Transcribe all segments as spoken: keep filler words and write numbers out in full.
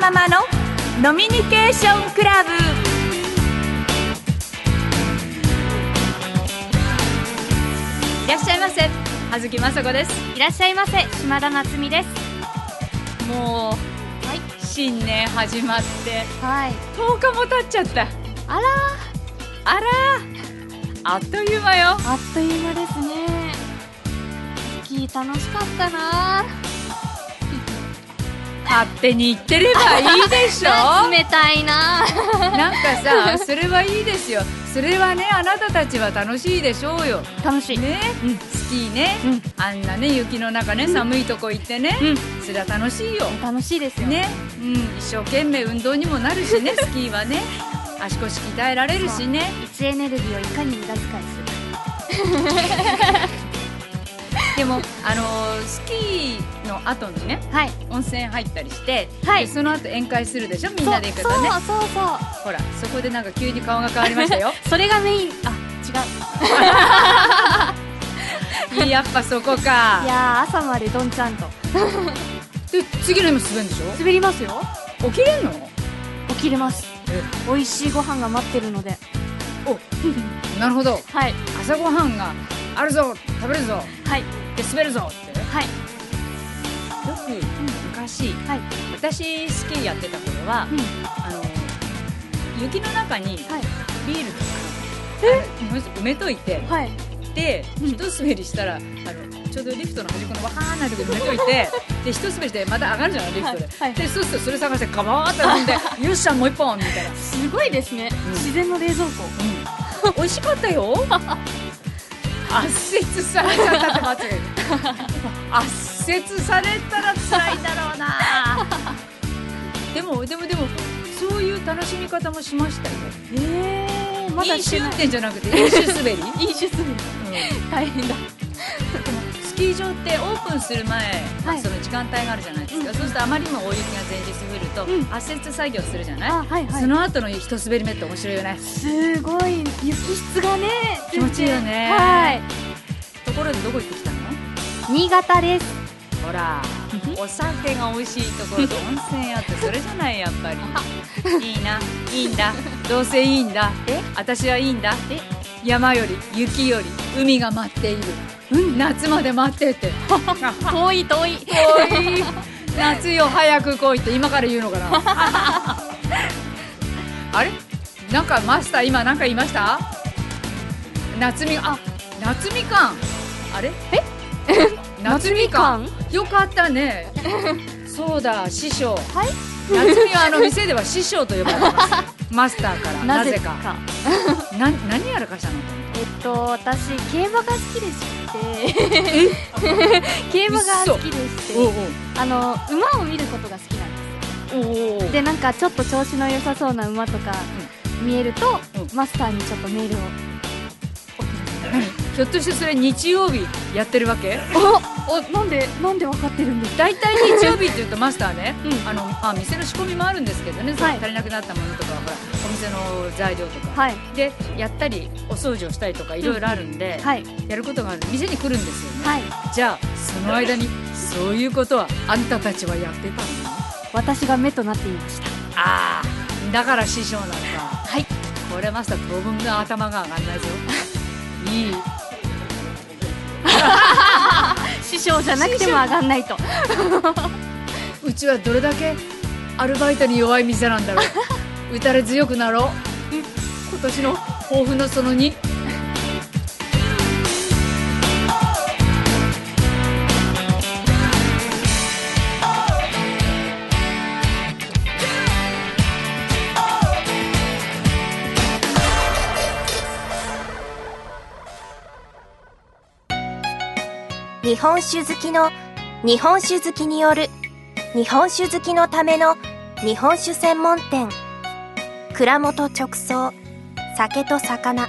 浜の飲みニケーションクラブ。いらっしゃいませ、葉月雅子です。 いらっしゃいませ、島田夏美です。 もう、はい、新年始まって、 はい、 とおかも経っちゃった。 あらあらあっという間よ。 あっという間ですね。スキー楽しかったな。 勝手に言ってればいいでしょ。 冷たいな。 なんかさ、それはいいですよ。それはね、あなたたちは楽しいでしょうよ。 楽しいね、うん、スキーね、うん、あんなね雪の中ね、うん、寒いとこ行ってね、うん、それは楽しいよ。 楽しいですよね、うん、一生懸命運動にもなるしね、スキーはね、足腰鍛えられるしね。 位置エネルギーをいかに無駄遣いする。 でも、あのー、スキーの後にね、はい、温泉入ったりして、はい、でその後宴会するでしょ、みんなで行くとね。 そうそうそうそう。 ほら、そこでなんか急に顔が変わりましたよ。 それがメイン。あ、違う。 やっぱそこか。 いやー、朝までどんちゃんと。 で、次の日も滑るんでしょ。 滑りますよ。 起きれんの？ 起きれます。美味しいご飯が待ってるので。 お、なるほど。 はい。 朝ごはんがあるぞ、食べるぞ。 はい。 で滑るぞって。 はい。 よく、うん、昔、はい、私スキーやってた頃は、うん、あの雪の中にビールとか、はい、日本酒埋めといて、はい、で、うん、一滑りしたらあのちょうどリフトの端っこのわーんなところに埋めといてで一滑りしてまた上がるじゃないリフトで、はいはい、でそうするとそれ探してカバーって飲んでよっしゃもう一本みたいな。 すごいですね、うん、自然の冷蔵庫、 うん、美味しかったよ。圧接されちゃったって間違えた。圧接されたら辛いだろうな。でもでもでもそういう楽しみ方もしましたよ。 へー、まだ飲酒運転じゃなくて飲酒滑り。飲酒滑り、うん、大変だ。 スキー場ってオープンする前、はい、その時間帯があるじゃないですか、うん、そうするとあまりにも大雪が前日降ると、うん、圧雪作業するじゃない、あ、はいはい、その後の一滑り目って面白いよね。すごい雪質がね気持ちいいよね。はい。ところでどこ行ってきたの？ 新潟です。 ほらお酒が美味しいところと温泉あってそれじゃないやっぱり。いいな、いいんだ、どうせいいんだ、え私はいいんだ。え山より雪より海が待っている、うん、夏まで待ってって遠い遠い遠い夏よ早く来いって今から言うのかな。あれなんかマスター今なんか言いました？夏みあ夏みかんあれえ夏みかんよかったね。そうだ師匠、はい、夏みはあの店では師匠と呼ばれてますマスターからなぜかな何やらかしたの？ えっと私競馬が好きでして競馬が好きでしておうおうあの馬を見ることが好きなんですよ。おうおうでなんかちょっと調子の良さそうな馬とか見えると、うん、マスターにちょっとメールをひょっとしてそれ日曜日やってるわけ？ おおなんでなんで分かってるんですか？ 大体日曜日って言うとマスターね、うん、あのあ店の仕込みもあるんですけどね、はい、足りなくなったものとかはほらお店の材料とか、はい、でやったりお掃除をしたりとかいろいろあるんで、うんはい、やることがある店に来るんですよね、はい、じゃあその間にそういうことはあんたたちはやってたの？ 私が目となっていました。 ああだから師匠なんだ。 はい。 これマスター当分が頭が上がんないぞ。いい師匠じゃなくても上がんないと。 うちはどれだけアルバイトに弱い店なんだろう。打たれ強くなろう。今年の抱負のそのに。 日本酒好きの日本酒好きによる日本酒好きのための日本酒専門店蔵元直送酒と魚。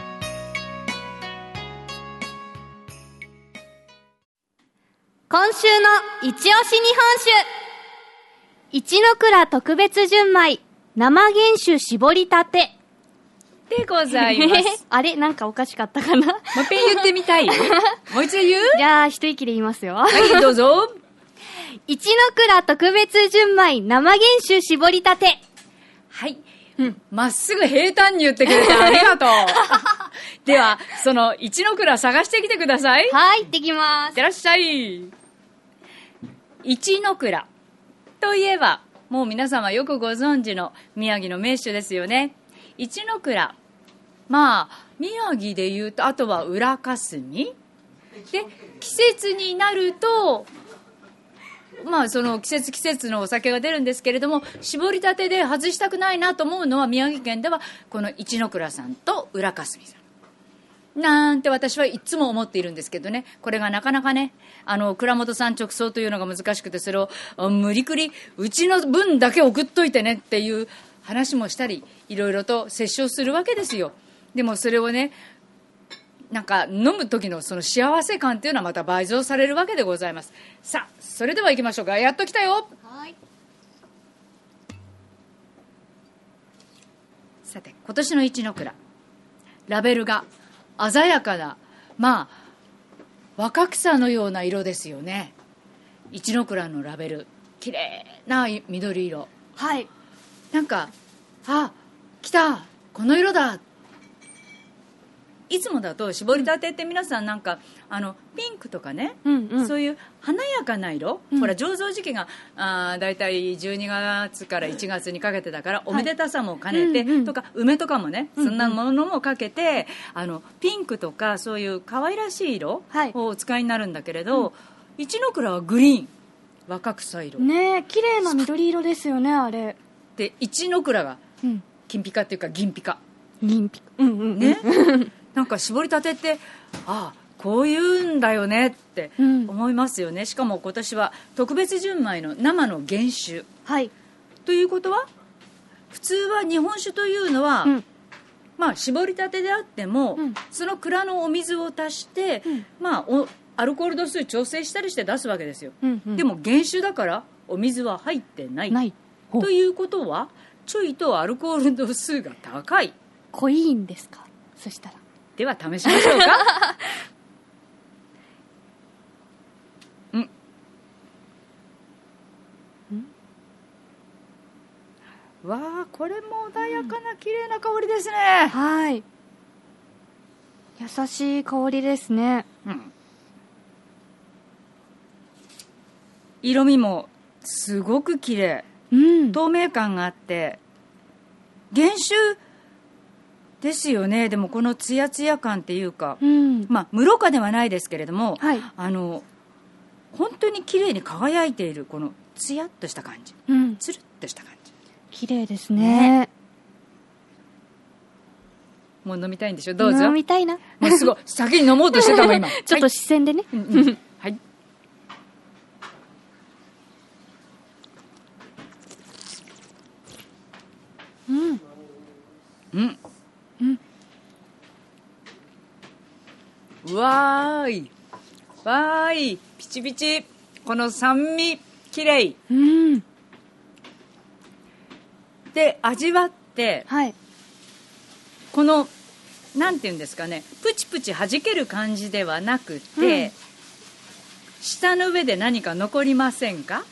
今週の一押し日本酒一の蔵特別純米生原酒絞りたてでございます。 あれなんかおかしかったかな。 もう一遍言ってみたい？もう一度言う？ じゃあ一息で言いますよ。 はいどうぞ。 一の蔵特別純米生原酒絞りたて。 はい。ま、うん、っすぐ平坦に言ってくれてありがとう。では、その一の蔵探してきてください。 はい、行ってきます。 いってらっしゃい。一の蔵といえば、もう皆様よくご存知の宮城の名手ですよね。一の蔵。まあ、宮城で言うと、あとは浦霞。で、季節になると、まあその季節季節のお酒が出るんですけれども、絞りたてで外したくないなと思うのは宮城県ではこの一の蔵さんと浦霞さんなんて私はいつも思っているんですけどね。これがなかなかね、あの蔵元さん直送というのが難しくて、それを無理くりうちの分だけ送っといてねっていう話もしたり、いろいろと折衝するわけですよ。でもそれをね、なんか飲む時のその幸せ感っていうのはまた倍増されるわけでございます。さあ、それでは行きましょうか。やっと来たよ。 はい。 さて、今年の一の蔵、ラベルが鮮やかな、まあ若草のような色ですよね。一の蔵のラベル、綺麗な緑色。 はい。 なんか、あ、来た、この色だ。いつもだと絞りたてって皆さんなんかあのピンクとかね、 うんうん、 そういう華やかな色、うん、ほら醸造時期があだいたいじゅうにがつからいちがつにかけてだから、おめでたさも兼ねて、はい、とか梅とかもね、そんなものもかけて、うんうん、あのピンクとかそういう可愛らしい色をお使いになるんだけれど、はい、一の蔵はグリーン、若草色ねえ、綺麗な緑色ですよね。あれで一の蔵が金ピカっていうか銀ピカ、 銀ピカ、うんうんうんねなんか絞りたてって、ああこういうんだよねって思いますよね、うん、しかも今年は特別純米の生の原酒、 はい、 ということは普通は日本酒というのは、うん、まあ絞りたてであっても、うん、その蔵のお水を足して、うん、まあおアルコール度数調整したりして出すわけですよ、うんうん、でも原酒だからお水は入ってないないということはちょいとアルコール度数が高い、 濃いんですか。そしたらでは試しましょうかうん、うん、わあ、これも穏やかな綺麗な香りですね、うん、 はい、優しい香りですね、うん、 色味もすごく綺麗、うん、透明感があって原酒ですよね。でもこのツヤツヤ感っていうか、うん、まあ無濾ではないですけれども、はい、あの本当に綺麗に輝いているこのツヤっとした感じ、うん、つるっとした感じ、 綺麗ですね。ね、 もう飲みたいんでしょ。どうぞ。 飲みたいな。 もうすごい先に飲もうとしてたもん今ちょっと視線でね、はい、うんうん、はい、うんうんうん、わーいわーい、ピチピチ、この酸味きれい、うん、で味わって、はい、このなんていうんですかね、プチプチ弾ける感じではなくて、うん、舌の上で何か残りませんか。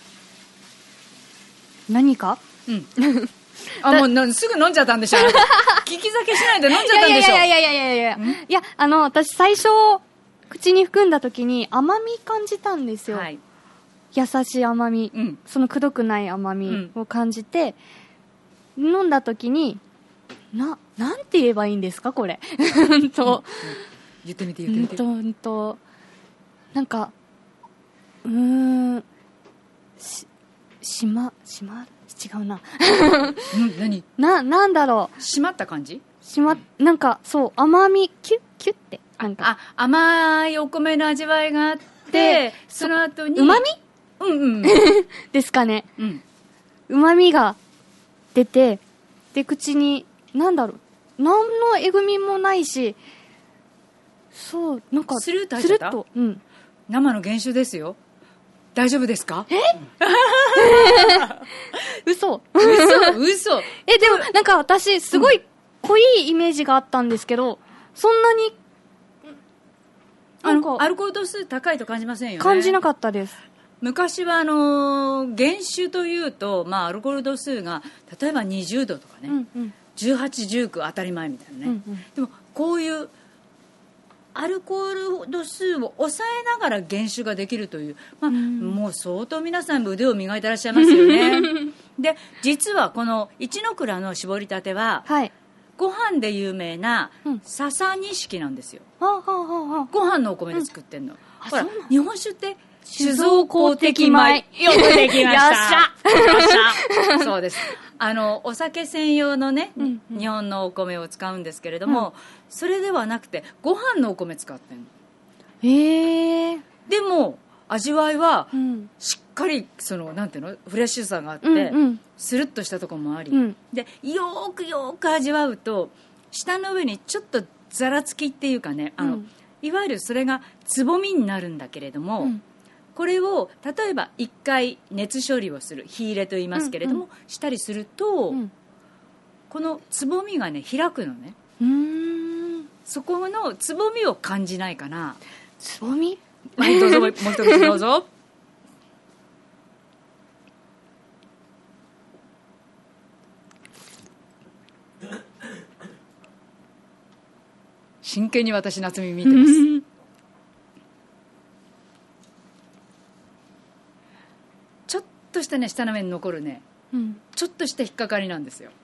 何か、 うんあ、もうすぐ飲んじゃったんでしょ聞き酒しないで飲んじゃったんでしょ。 いやいやいやいやいやいやいや、あの私最初口に含んだ時に甘み感じたんですよ、はい、優しい甘み、うん、そのくどくない甘みを感じて、うん、飲んだ時にな、なんて言えばいいんですかこれうんと、 うん、言ってみて言ってみて、 うんとうんとなんかうーんししましま違うなうん何ななんだろう、 締まった感じ、 しまなんかそう甘みキュッキュッってなんかあ甘いお米の味わいがあってその後にうまみうんうんですかね、うまみが出てで口になんだろう何のえぐみもないしそうなんかスルーと入っちゃった、 スルッと、うん、 生の原酒ですよ。大丈夫ですか？ え嘘嘘嘘えでもなんか私すごい濃いイメージがあったんですけど、そんなになんかアルコール度数高いと感じませんよね。 感じなかったです。 昔はあの原酒というと、まあ、アルコール度数が例えばにじゅうどとかね、うんうん、じゅうはち、じゅうきゅう当たり前みたいなね、うんうん、でもこういうアルコール度数を抑えながら原酒ができるという、まあ、うん、もう相当皆さん腕を磨いてらっしゃいますよねで実はこの一ノ蔵の搾りたては、はい、ご飯で有名な笹錦なんですよ、うん、ご飯のお米で作ってんの、うん、ほら日本酒って酒造公的米よくできましたよっしゃそうですあのお酒専用のね、うんうん、日本のお米を使うんですけれども、うん、それではなくてご飯のお米使ってんの。へー。でも味わいはしっかりそのなんていうのフレッシュさがあって、うんうん、スルッとしたところもあり、うん、でよくよく味わうと舌の上にちょっとざらつきっていうかねあの、うん、いわゆるそれがつぼみになるんだけれども、うん、これを例えばいっかい熱処理をする火入れと言いますけれども、うんうん、したりすると、うん、このつぼみがね開くのね。うーんそこのつぼみを感じないかな。 つぼみはいどうぞもう一口どうぞ真剣に私夏美見てますちょっとしたね下の面に残るね、うん、ちょっとした引っかかりなんですよ。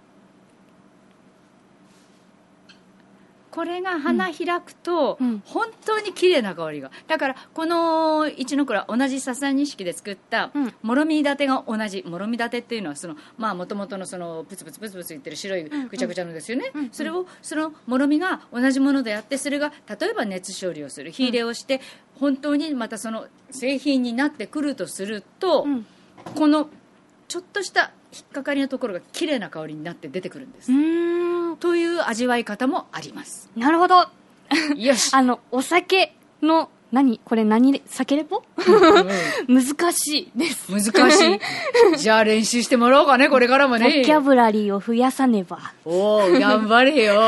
これが花開くと、うん、本当に綺麗な香りがだからこの一ノ蔵同じ笹錦で作ったもろみ立てが同じもろみ立てっていうのはそのまあ元々のそのプツプツプツプツいってる白いぐちゃぐちゃのですよね、うんうん、それをそのもろみが同じものであってそれが例えば熱処理をする火入れをして、うん、本当にまたその製品になってくるとすると、うん、このちょっとした引っかかりのところが綺麗な香りになって出てくるんです。うーんという味わい方もあります。 なるほどよしあのお酒の何これ何で酒レポ難しいです難しいじゃあ練習してもらおうかねこれからもねボキャブラリーを増やさねばおー頑張れよ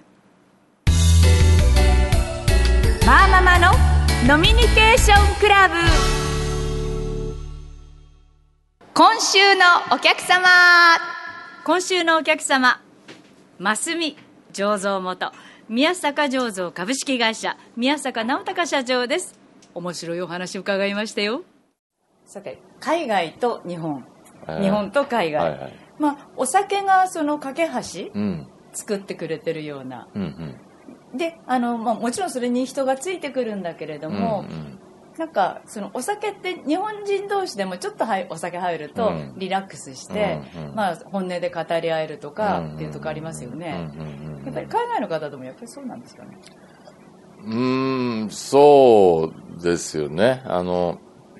マーママのノミニケーションクラブ今週のお客様今週のお客様ますみ醸造元宮坂醸造株式会社宮坂直隆社長です。面白いお話伺いましたよ。さて海外と日本、えー、日本と海外、はいはい、まあお酒がその架け橋、うん、作ってくれてるような、うんうん、であの、まあ、もちろんそれに人がついてくるんだけれども、うんうんなんかそのお酒って日本人同士でもちょっとお酒入るとリラックスして、うんうんまあ、本音で語り合えるとかっていうとこありますよね。やっぱり海外の方でもやっぱりそうなんですかね。 うーんそうですよね。あの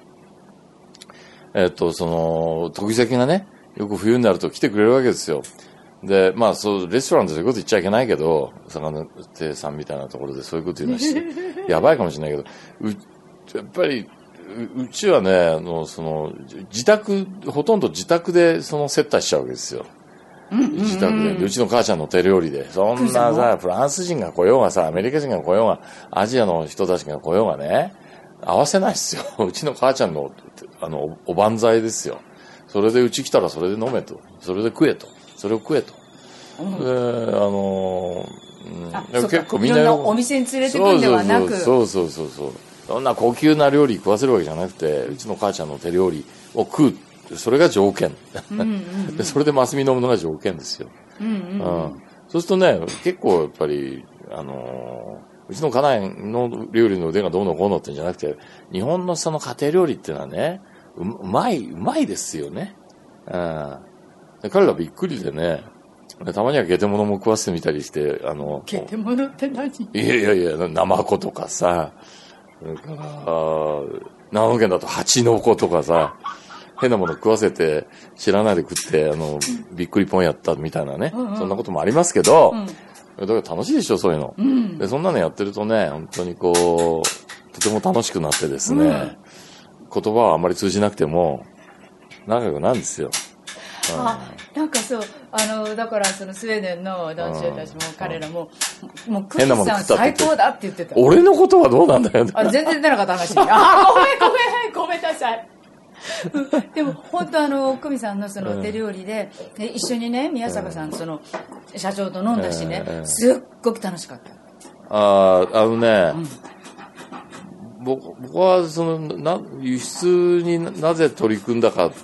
えっとその得意先がねよく冬になると来てくれるわけですよ。でまあそうレストランでそういうこと言っちゃいけないけど魚亭さんみたいなところでそういうこと言うのはしてやばいかもしれないけどうやっぱり う, うちはねあのその自宅ほとんど自宅でその接待しちゃうわけですよ、うんうんうん、自宅でうちの母ちゃんの手料理でそんなさフランス人が来ようがさアメリカ人が来ようがアジアの人たちが来ようがね合わせないですようちの母ちゃんのあの お, おばんざいですよ。それでうち来たらそれで飲めとそれで食えとそれを食えと、うん、であのー、うん、結構みんないろんなお店に連れてくんではなくそうそうそうそうそうそんな高級な料理食わせるわけじゃなくてうちの母ちゃんの手料理を食うそれが条件うんうん、うん、でそれでマスミ飲むのが条件ですよ、うんうんうんうん、そうするとね結構やっぱりあのー、うちの家内の料理の腕がどうのこうのってんじゃなくて日本のその家庭料理っていうのはね う, うまいうまいですよね、うん、で彼がびっくりでねたまにはゲテモノも食わせてみたりしてあのゲテモノって何？いやいやいやナマコとかさそれから長野県だと蜂の子とかさ変なもの食わせて知らないで食ってあのびっくりポンやったみたいなね、うんうん、そんなこともありますけど、うん、だから楽しいでしょそういうの、うん、でそんなのやってるとね本当にこうとても楽しくなってですね、うん、言葉はあんまり通じなくても仲良くなるんですよ。 あ、なんかそうあのだからそのスウェーデンの男性たちも彼らももうクリスさん最高だって言ってた。 俺のことはどうなんだよ。 あ全然出なかった話。あごめんごめんごめんなさい。 でも本当あの久美さんのその手料理で、うん、で一緒にね宮坂さん、その社長と飲んだしね、えー、すっごく楽しかった。 あああのね、うん、僕, 僕はそのな輸出になぜ取り組んだかって、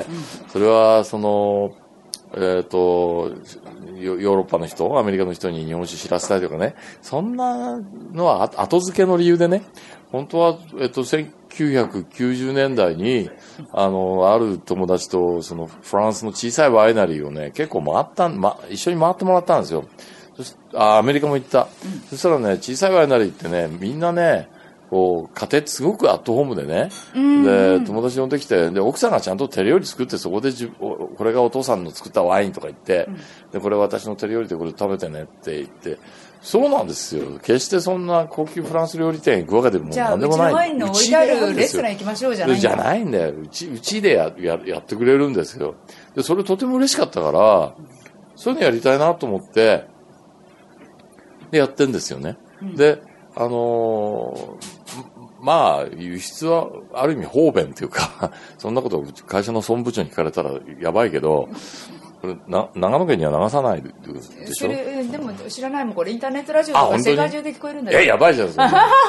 うん、それはそのえっとヨーロッパの人、アメリカの人に日本酒知らせたいとかね、そんなのは後付けの理由でね、本当は、えっと、せんきゅうひゃくきゅうじゅうねんだいに、あの、ある友達と、その、フランスの小さいワイナリーをね、結構回った、ま、一緒に回ってもらったんですよ。そしあ、アメリカも行った。うん、そしたらね、小さいワイナリーってね、みんなね、こう、家庭すごくアットホームでね。で、友達呼んできて、で、奥さんがちゃんと手料理作って、そこでじこれがお父さんの作ったワインとか言って、うん、で、これ私の手料理でこれ食べてねって言って、そうなんですよ。決してそんな高級フランス料理店行くわけでもなんでもない。 じゃあ、うちのワインの置いてあるレストラン行きましょうじゃないんだ。 じゃないんだよ。うち、うちでや、や、やってくれるんですよ。で、それとても嬉しかったから、そういうのやりたいなと思って、で、やってんですよね。うん、で、あのー、まあ、輸出は、ある意味方便っていうか、そんなことを会社の総務部長に聞かれたらやばいけど、これな長野県には流さないでしょ。 それでも知らないもん、これインターネットラジオとか世界中で聞こえるんだよ。 いや、やばいじゃん、それ。うん。だから、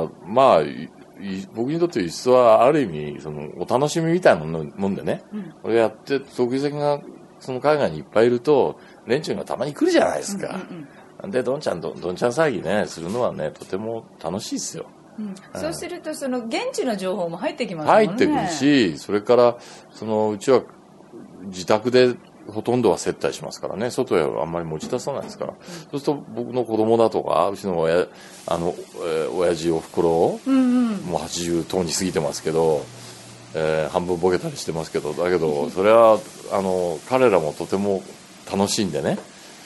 まあ、僕にとって輸出はある意味、その、お楽しみみたいなもんでね、うん、これやって、得意先が、その海外にいっぱいいると、連中がたまに来るじゃないですか。うんうんうん、で、どんちゃんど、どんちゃん騒ぎね、するのはね、とても楽しいですよ。 うん、そうすると、その、現地の情報も入ってきますもんね。 入ってくるし、それから、その、うちは、自宅でほとんどは接待しますからね。外へはあんまり持ち出さないですから。うん、そうすると僕の子供だとか、うちの親、あの、えー、親父おふくろ、うんうん、もうはちじゅうとうに過ぎてますけど、えー、半分ボケたりしてますけど、だけど、それは、あの、彼らもとても楽しんでね、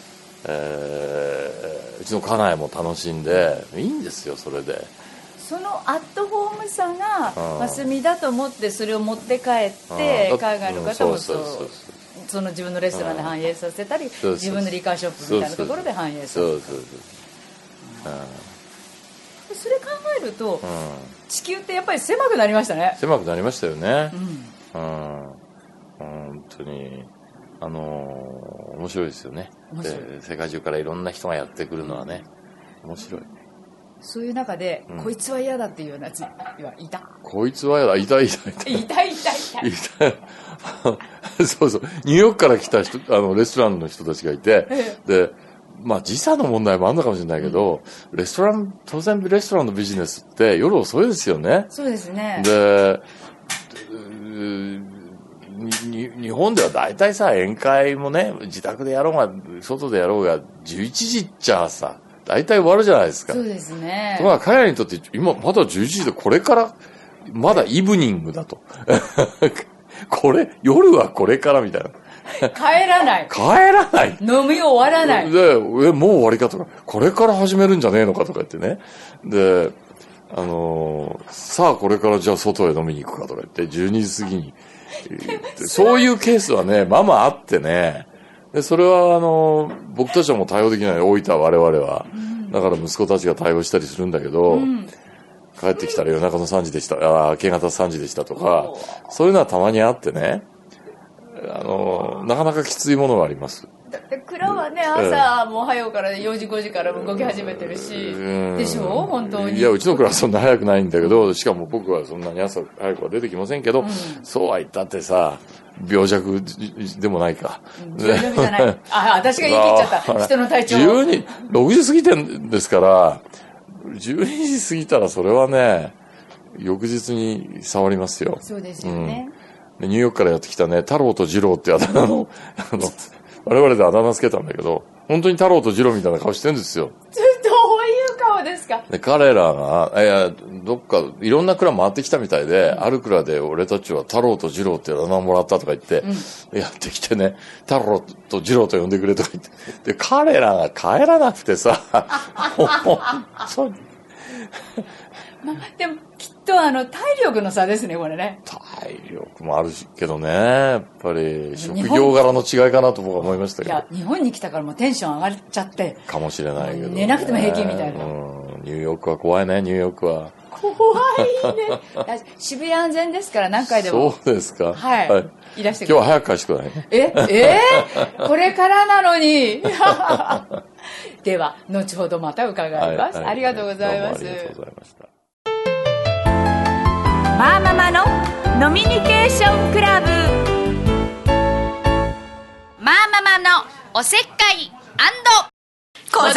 えー、うちの家内も楽しんで、いいんですよ、それで。 そのアットホームさがマスミだと思ってそれを持って帰って海外の方もそうその自分のレストランで反映させたり自分のリカーショップみたいなところで反映させたりそれ考えると地球ってやっぱり狭くなりましたね。 狭くなりましたよね。うん、うん、本当にあのー、面白いですよね。で世界中からいろんな人がやってくるのはね面白い。 そういう中で、うん、こいつは嫌だっていうようなやつはいた。 こいつは嫌だ。いたいたいた。いたいたいた。いた。そうそう。ニューヨークから来た人、あの、レストランの人たちがいて、で、まあ時差の問題もあるのかもしれないけど、うん、レストラン、当然レストランのビジネスって夜遅いですよね。 そうですね。 で、に日本では大体さ、宴会もね、自宅でやろうが、外でやろうが、じゅういちじっちゃさ、大体終わるじゃないですか。 そうですね。 ところが彼らにとって今まだじゅういちじでこれからまだイブニングだと。これ夜はこれからみたいな。 帰らない。 帰らない。 飲み終わらない。 で、え、もう終わりかとか、これから始めるんじゃねえのかとか言ってね。で、あのー、さあこれからじゃあ外へ飲みに行くかとか言ってじゅうにじ過ぎに。そういうケースはね、まあまああってね。で、それは、あの、僕たちはもう対応できない。大分、我々は。だから息子たちが対応したりするんだけど、うん、帰ってきたら夜中のさんじでした、あ明け方さんじでしたとか、そういうのはたまにあってね、あの、なかなかきついものがあります。 だって蔵はね、朝、もう早うからよじごじから動き始めてるし、でしょ本当に。 いや、うちの蔵はそんな早くないんだけど、しかも僕はそんなに朝早くは出てきませんけど、うん、そうは言ったってさ、病弱でもないか。 病弱じゃない。あ、私が言い切っちゃった。人の体調。 じゅうに、ろくじ過ぎてんですから、じゅうにじ過ぎたらそれはね、翌日に触りますよ。 そうですよね。 うん、ニューヨークからやってきたね、太郎と二郎ってあだ名の、あの、我々であだ名つけたんだけど、本当に太郎と二郎みたいな顔してるんですよ。 どういう顔ですか？ で彼らが、いや、どっか、いろんな蔵回ってきたみたいで、うん、ある蔵で俺たちは太郎と二郎ってあだ名もらったとか言って、うん、やってきてね、太郎と二郎と呼んでくれとか言って、で、彼らが帰らなくてさ、そう。 まあ、でもきっとあの体力の差ですねこれね。 体力もあるけどね、やっぱり職業柄の違いかなと僕は思いましたけど。 いや日本に来たからもうテンション上がっちゃってかもしれないけど、ね、 寝なくても平気みたいな。 うん、ニューヨークは怖いね。ニューヨークは怖いね。渋谷安全ですから何回でも。 そうですか。 はい。はい、いらしてください。 今日は早く帰してくださいね。 ええー、これからなのに。では後ほどまた伺います。はいはい、ありがとうございます。 どうもありがとうございました。 マーママの飲みニケーションクラブ。マーママのおせっかい&小魚デイ。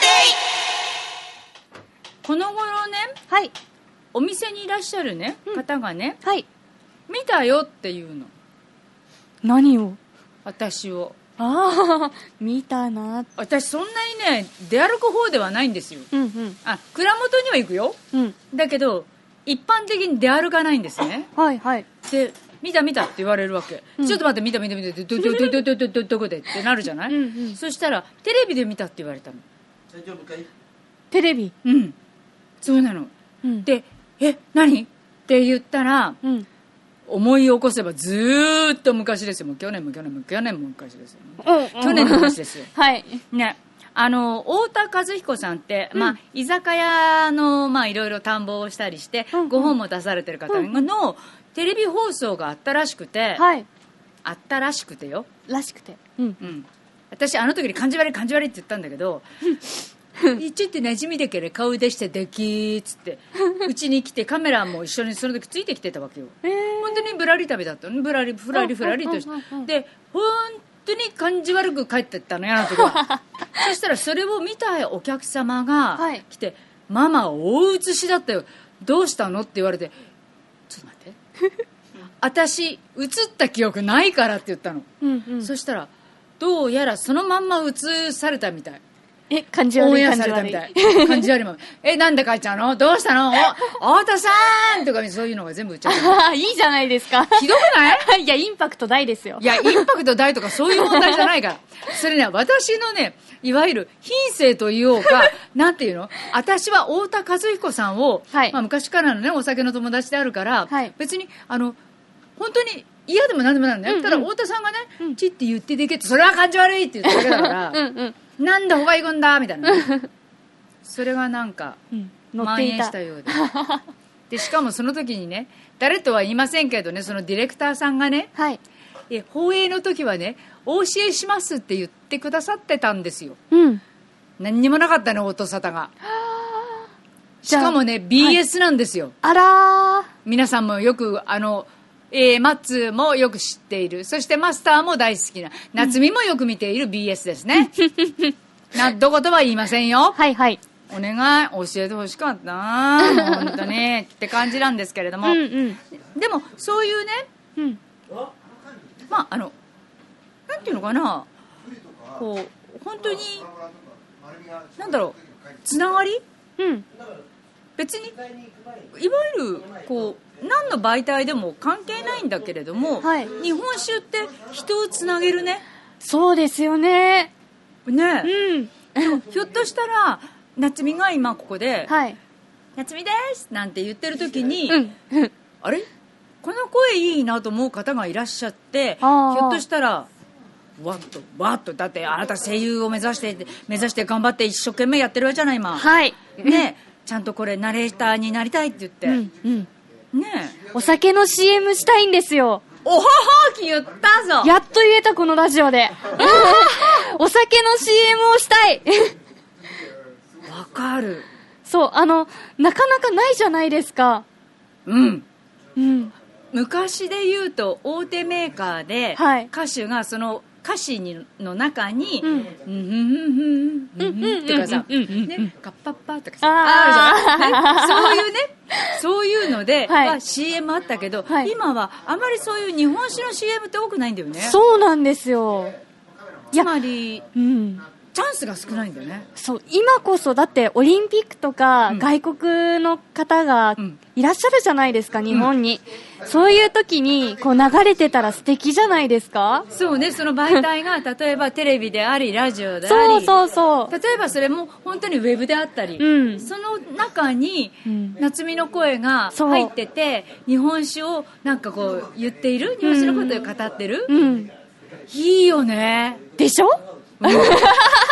この頃ね、 はい、 お店にいらっしゃるね、うん、方がね、 はい、 見たよっていうの。 何を？ 私を。 ああ、見たな。 私そんなにね出歩く方ではないんですよ。 うんうん、あ、 蔵元には行くよ、うん、だけど一般的に出歩かないんですね。 はいはい。 で見た見たって言われるわけ、うん、ちょっと待って見た見た見たってどどどどどどどどこでってなるじゃない、うんうん、そしたらテレビで見たって言われたの。 大丈夫かい？ テレビ？ うん、そうなの、うん、でえ何って言ったら、うん、思い起こせばずーっと昔ですよ。もう去年も去年も去年も昔ですよ、うん、去年の話ですよ。 はいね、あの太田和彦さんって、うん、まあ、居酒屋のまあいろいろ探訪をしたりして、うんうん、ご本も出されてる方の、うんうん、テレビ放送があったらしくて、はい、あったらしくてよらしくて、うんうん、私あの時に感じ悪い感じ悪いって言ったんだけどちょっと馴染みだけど顔出してできーっつってうちに来てカメラも一緒にその時ついてきてたわけよ、えー、本当にぶらり旅だったの。ぶらりふらりふらりとしてで本当に感じ悪く帰ってったのよあの時はそしたらそれを見たお客様が来て、はい、ママ大写しだったよどうしたのって言われてちょっと待って私映った記憶ないからって言ったの、うんうん、そしたらどうやらそのまんま映されたみたい。 え、感じ悪い感じ悪い感じ悪いもん。え、なんで帰っちゃうの？どうしたの？お、太田さんとかそういうのが全部売っちゃう。 いいじゃないですか。 ひどくない？ いや、インパクト大ですよ。 いや、インパクト大とかそういう問題じゃないから。それね、私のね、いわゆる品性と言おうか、なんていうの？私は太田和彦さんを、はい、まあ、昔からのね、お酒の友達であるから、はい、別に、あの、本当に嫌でも何でもないのね。うんうん、ただ太田さんがね、うん、チって言ってでけって、それは感じ悪いって言っただけだから、うんうん、なんで他行くんだみたいなそれがなんか、うん、蔓延したようででしかもその時にね誰とは言いませんけどねそのディレクターさんがね、はい、え放映の時はねお教えしますって言ってくださってたんですよ、うん、何にもなかったの音沙汰がしかもね ビーエス なんですよ、はい、 あら皆さんもよくあのえー、マッツもよく知っているそしてマスターも大好きな夏美もよく見ている ビーエス ですねなどことは言いませんよはいはいお願い教えてほしかったな本当にって感じなんですけれどもうん、うん、でもそういうね、うん、まああのなんていうのかなこう本当になんだろうつながり、うん、別にいわゆるこう何の媒体でも関係ないんだけれども、はい、日本酒って人をつなげるね。 そうですよねねえ、うん、ひょっとしたら夏美が今ここで、はい、夏美ですなんて言ってる時に、うん、あれこの声いいなと思う方がいらっしゃってひょっとしたらわっとわっとだってあなた声優を目指して目指して頑張って一生懸命やってるわけじゃない今、 はいねちゃんとこれナレーターになりたいって言って、うんうんねえ、お酒の シーエム したいんですよ。 おははき言ったぞやっと言えたこのラジオでお酒の シーエム をしたいわかるそうあのなかなかないじゃないですかうん、うん、昔で言うと大手メーカーで歌手がその歌詞にの中にうんうんうんうんうんとかさねカッパッパとかさあるじゃん、ね、そういうねそういうので、はい、シーエム あったけど、はい、今はあまりそういう日本酒の シーエム って多くないんだよね。 そうなんですよ。 つまり、うん、チャンスが少ないんだよね。 そう今こそだってオリンピックとか、うん、外国の方がいらっしゃるじゃないですか、うん、日本に、うん、そういう時にこう流れてたら素敵じゃないですか。 そうねその媒体が例えばテレビでありラジオでありそうそうそう例えばそれも本当にウェブであったり、うん、その中に夏美の声が入ってて日本酒をなんかこう言っている日本酒のことを語ってる、うんうん、いいよねでしょ、うん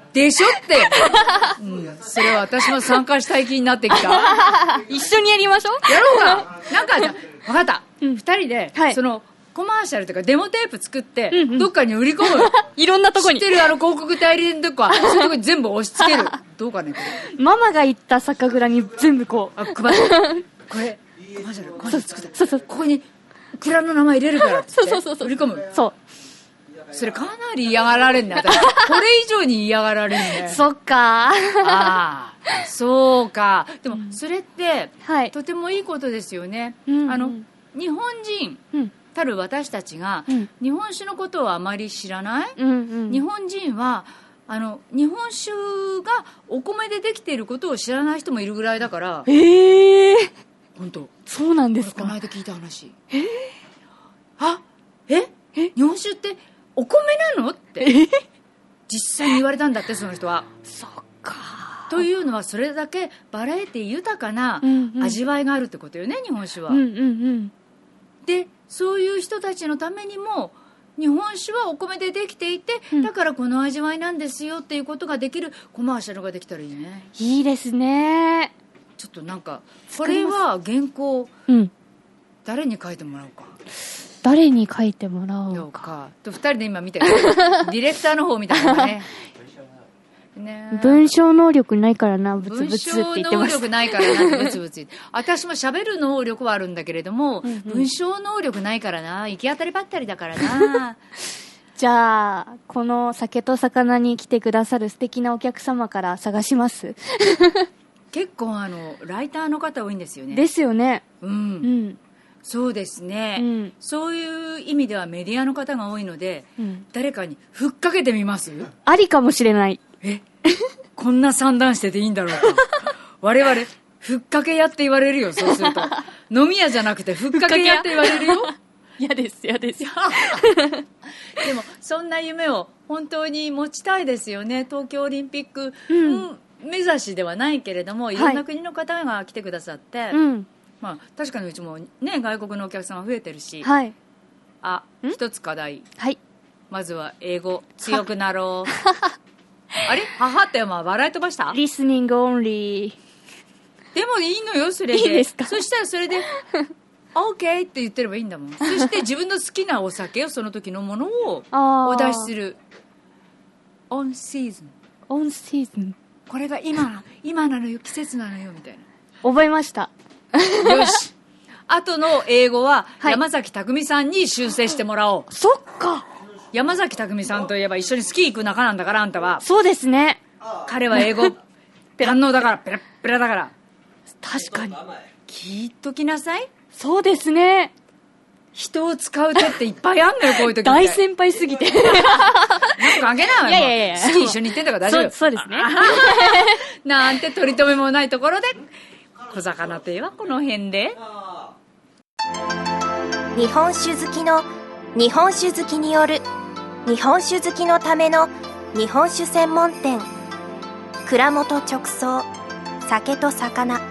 でしょって、うん、それは私も参加したい気になってきた。 一緒にやりましょう。 やろうか。なんかじゃ分かった、うん、ふたりで、はい、そのコマーシャルとかデモテープ作って、うんうん、どっかに売り込む。 いろんなとこに知ってるあの広告代理店とかそういうとこに全部押し付ける。どうかねこれ。ママが行った酒蔵に全部こうあ配る。これコマーシャルコマーシャル作った。そうそう、ここに蔵の名前入れるからってそうそうそう売り込む。 そう、 それかなり嫌がられんね。私これ以上に嫌がられんね。 そっか。 ああ、そうか。でもそれって、うん、はい、とてもいいことですよね、うんうん、あの日本人たる私たちが、うん、日本酒のことをあまり知らない、うんうん、日本人はあの日本酒がお米でできていることを知らない人もいるぐらいだから。 ええー、 本当。 そうなんですか。 この間聞いた話。 えー、 あええ日本酒ってお米なのって実際に言われたんだって、その人は。 そっか。 というのはそれだけバラエティ豊かな味わいがあるってことよね、うんうん、日本酒は、 うんうんうん、 でそういう人たちのためにも日本酒はお米でできていて、うん、だからこの味わいなんですよっていうことができるコマーシャルができたらいいね。 いいですね。 ちょっとなんかこれは原稿、うん、誰に書いてもらおうか。 誰に書いてもらおうか。 かとふたりで今見てるディレクターの方みたいなね。 ね、文章能力ないからなブツブツって言ってます。 文章能力ないからなブツブツ言って私も喋る能力はあるんだけれども、うんうん、文章能力ないからな、行き当たりばったりだからな。 じゃあこの酒と魚に来てくださる素敵なお客様から探します。 結構あのライターの方多いんですよね。 ですよね。 うん、うん、そうですね、うん、そういう意味ではメディアの方が多いので、うん、誰かにふっかけてみます？ ありかもしれない。 えこんな算段してていいんだろうか。我々ふっかけ屋って言われるよ。そうすると飲み屋じゃなくてふっかけ屋って言われるよ。 嫌です嫌です。 でもそんな夢を本当に持ちたいですよね。東京オリンピック、うんうん、目指しではないけれどもいろんな国の方が来てくださって、はい、うんまあ、確かにうちも、ね、外国のお客さんが増えてるし、はい、あ一つ課題、はい、まずは英語強くなろう。あれ母ってまあ笑い飛ばした？ リスニングオンリー。 でもいいのよそれで。いいですか？そしたらそれでオーケーって言ってればいいんだもん。そして自分の好きなお酒をその時のものをお出しする。オンシーズンオンシーズンこれが今今なのよ季節なのよみたいな。 覚えました。 よし。あとの英語は山崎匠さんに修正してもらおう。 そっか。 山崎匠さんといえば一緒にスキー行く仲なんだからあんたは。 そうですね。 彼は英語堪能だからペラッペラだから。 確かに。 聞いときなさい。 そうですね。 人を使う手っていっぱいあんのよこういう時って。 大先輩すぎて。なんか関係ないわよ。いやいやいや。スキー一緒に行ってんだから大丈夫。 そう、そうですね。 なんて取り留めもないところで小魚亭はこの辺で。 日本酒好きの日本酒好きによる日本酒好きのための日本酒専門店蔵元直送酒と魚。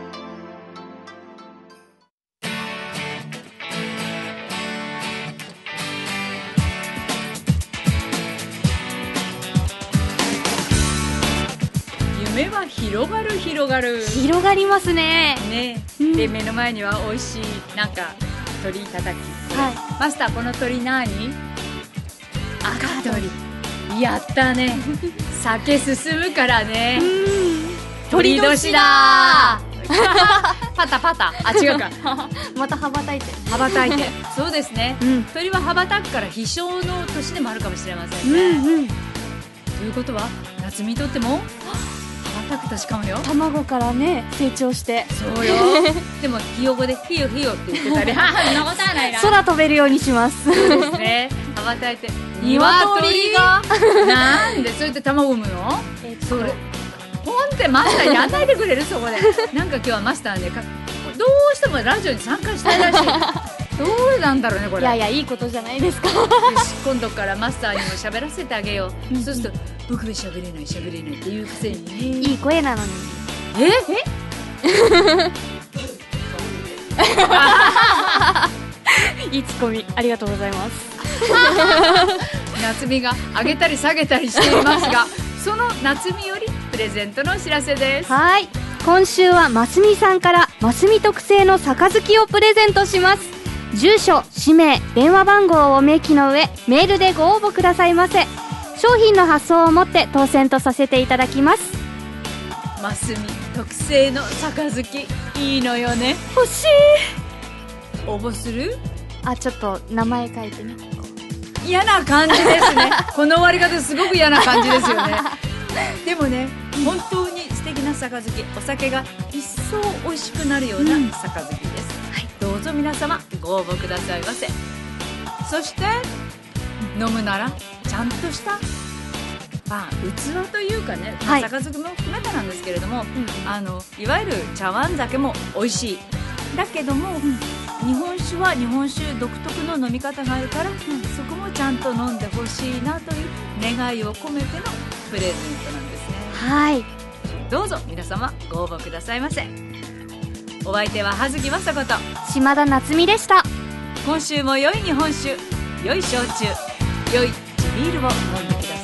夢は広がる広がる広がりますね。 ね、うん、で目の前には美味しいなんか鶏たたき、はい、マスターこの鶏何？赤鶏。やったね。酒進むからね。鶏年だ。パタパタ。あ違うか。 また羽ばたいて羽ばたいて。そうですね、うん、鳥は羽ばたくから飛翔の年でもあるかもしれませんね、うんうん、ということは夏美にとっても羽ばたく年かもよ。 卵からね成長して。 そうよ。でもひよこでひよひよって言ってたり。ははそんなことはないな。 空飛べるようにします。 そうですね。羽ばたいて鶏がなんでそうやって卵産むの？えっとそれポンってマスターやんないでくれる？そこでなんか今日はマスターねどうしてもラジオに参加したいらしい。どうなんだろうねこれ。 いやいやいいことじゃないですか。 今度からマスターにも喋らせてあげよう。そうすると僕は喋れない喋れないっていうくせにいい声なのに。 ええいいツッコミありがとうございます。 夏美が上げたり下げたりしていますがその夏美よりプレゼントのお知らせです。 はい、今週はますみさんからますみ特製の杯をプレゼントします。住所、氏名、電話番号をお明記の上、メールでご応募くださいませ。商品の発送をもって当選とさせていただきます。 ますみ特製の杯、いいのよね。 欲しい。 応募する？ あ、ちょっと名前書いてね。 嫌な感じですね。この終わり方すごく嫌な感じですよね。でもね、本当に素敵な杯、お酒が一層美味しくなるような杯です、うん、はい、どうぞ皆様ご応募くださいませ。そして飲むならちゃんとした、まあ、器というかね、はい、杯も含めてなんですけれども、うん、あのいわゆる茶碗酒も美味しいだけども、うん、日本酒は日本酒独特の飲み方があるから、うん、そこもちゃんと飲んでほしいなという願いを込めてのプレゼントなんですね。 はい、 どうぞ皆様ご応募くださいませ。お相手は葉月雅子と島田夏美でした。 今週も良い日本酒、良い焼酎、良い地ビールを飲んでください。